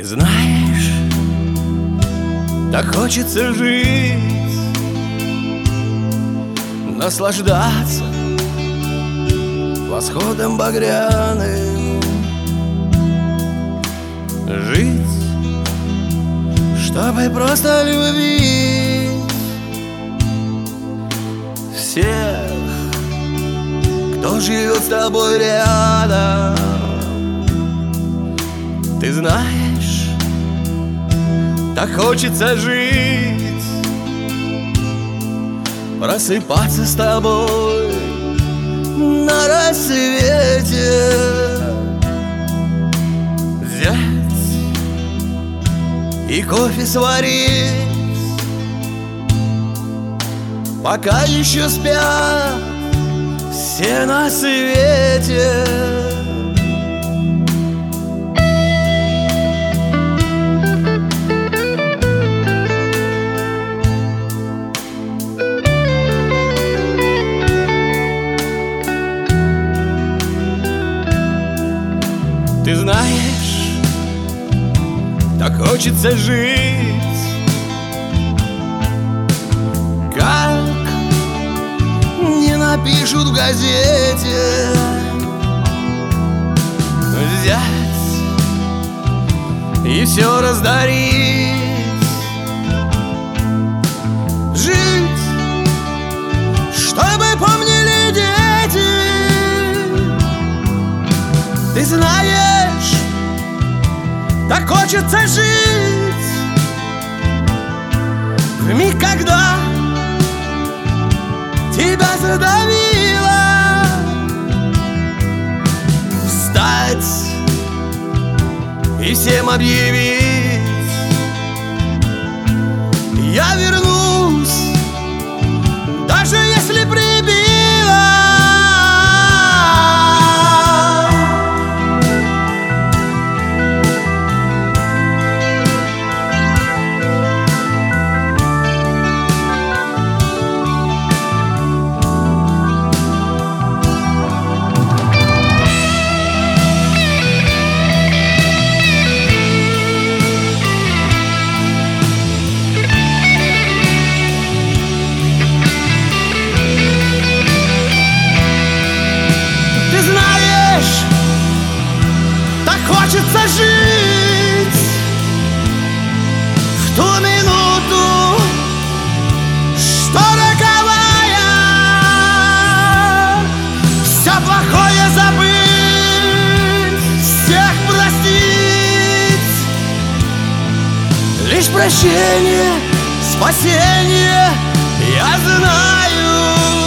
знаешь, так хочется жить, наслаждаться восходом багряным, жить, чтобы просто любить всех, кто живет с тобой рядом. Ты знаешь, так хочется жить, просыпаться с тобой на рассвете, взять и кофе сварить, пока еще спят все на свете. Ты знаешь, так хочется жить, как не напишут в газете, взять и все раздарить, жить, чтобы помнили дети. Ты знаешь, так хочется жить в миг, когда тебя задавило, встать и всем объявить: я вернусь, даже если прибило. Хочется жить в ту минуту, что роковая, все плохое забыть, всех простить. Лишь прощение, спасение, я знаю.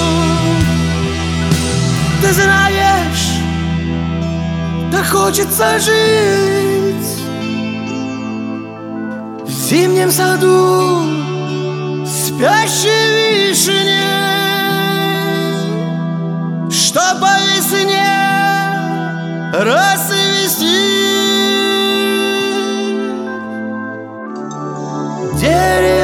Ты знаешь, так хочется жить в зимнем саду спящей вишни, что по весне расцвести. Дерево